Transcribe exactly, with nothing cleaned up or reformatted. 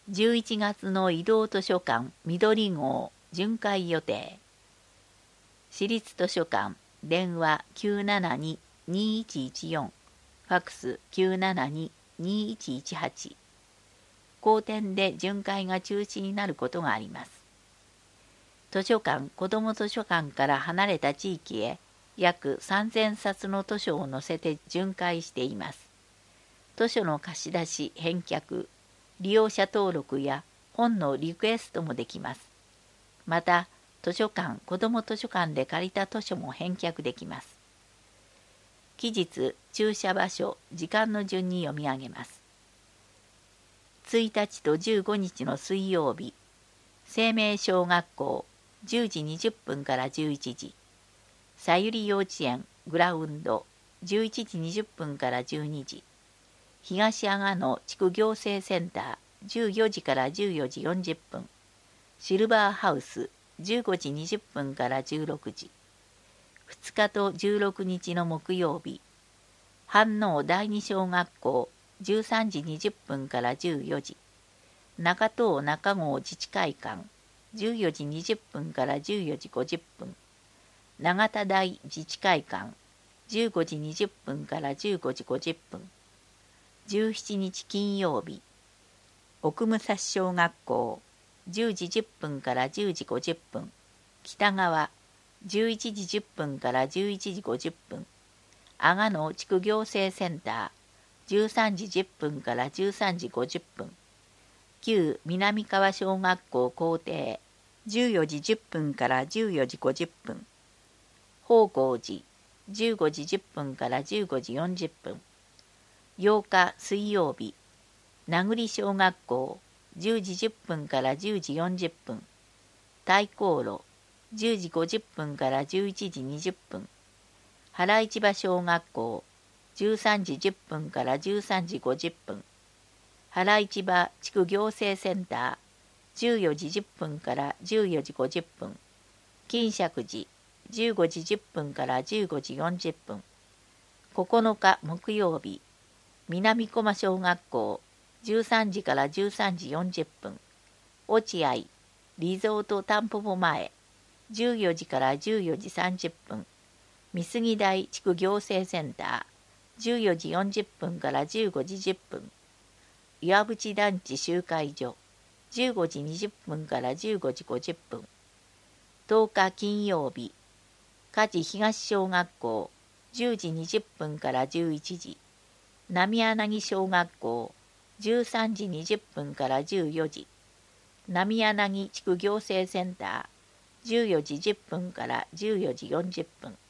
じゅういちがつの移動図書館緑号巡回予定。市立図書館電話 きゅうななに にいちいちよん ファックス きゅうななに にいちいちはち。好転で巡回が中止になることがあります。図書館子ども図書館から離れた地域へ約さんぜんさつの図書を載せて巡回しています。図書の貸し出し返却、利用者登録や本のリクエストもできます。また図書館子ども図書館で借りた図書も返却できます。期日、駐車場所、時間の順に読み上げます。ついたちとじゅうごにちの水曜日、生命小学校じゅうじにじゅっぷんからじゅういちじ、さゆり幼稚園グラウンドじゅういちじにじゅっぷんからじゅうにじ、東阿賀野地区行政センターじゅうよじからじゅうよじよんじゅっぷん、シルバーハウスじゅうごじにじゅっぷんからじゅうろくじ、ふつかとじゅうろくにちの木曜日、飯能第二小学校じゅうさんじにじゅっぷんからじゅうよじ、中東中郷自治会館じゅうよじにじゅっぷんからじゅうよじごじゅっぷん、永田大自治会館じゅうごじにじゅっぷんからじゅうごじごじゅっぷん、じゅうしちにち金曜日、奥武蔵小学校じゅうじじゅっぷんからじゅうじごじゅっぷん、北側じゅういちじじゅっぷんからじゅういちじごじゅっぷん、阿賀野地区行政センターじゅうさんじじゅっぷんからじゅうさんじごじゅっぷん、旧南川小学校校庭じゅうよじじゅっぷんからじゅうよじごじゅっぷん、宝光寺じゅうごじじゅっぷんからじゅうごじよんじゅっぷん、ようか水曜日、名栗小学校じゅうじじゅっぷんからじゅうじよんじゅっぷん、太閤路じゅうじごじゅっぷんからじゅういちじにじゅっぷん、原市場小学校じゅうさんじじゅっぷんからじゅうさんじごじゅっぷん、原市場地区行政センターじゅうよじじゅっぷんからじゅうよじごじゅっぷん、金石寺じゅうごじじゅっぷんからじゅうごじよんじゅっぷん、ここのか木曜日、南駒小学校じゅうさんじからじゅうさんじよんじゅっぷん、落合リゾートタンポポ前じゅうよじからじゅうよじさんじゅっぷん、美杉台地区行政センターじゅうよじよんじゅっぷんからじゅうごじじゅっぷん、岩淵団地集会所じゅうごじにじゅっぷんからじゅうごじごじゅっぷん、とおか金曜日、梶東小学校じゅうじにじゅっぷんからじゅういちじ、浪柳小学校じゅうさんじにじゅっぷんからじゅうよじ、浪柳地区行政センターじゅうよじじゅっぷんからじゅうよじよんじゅっぷん、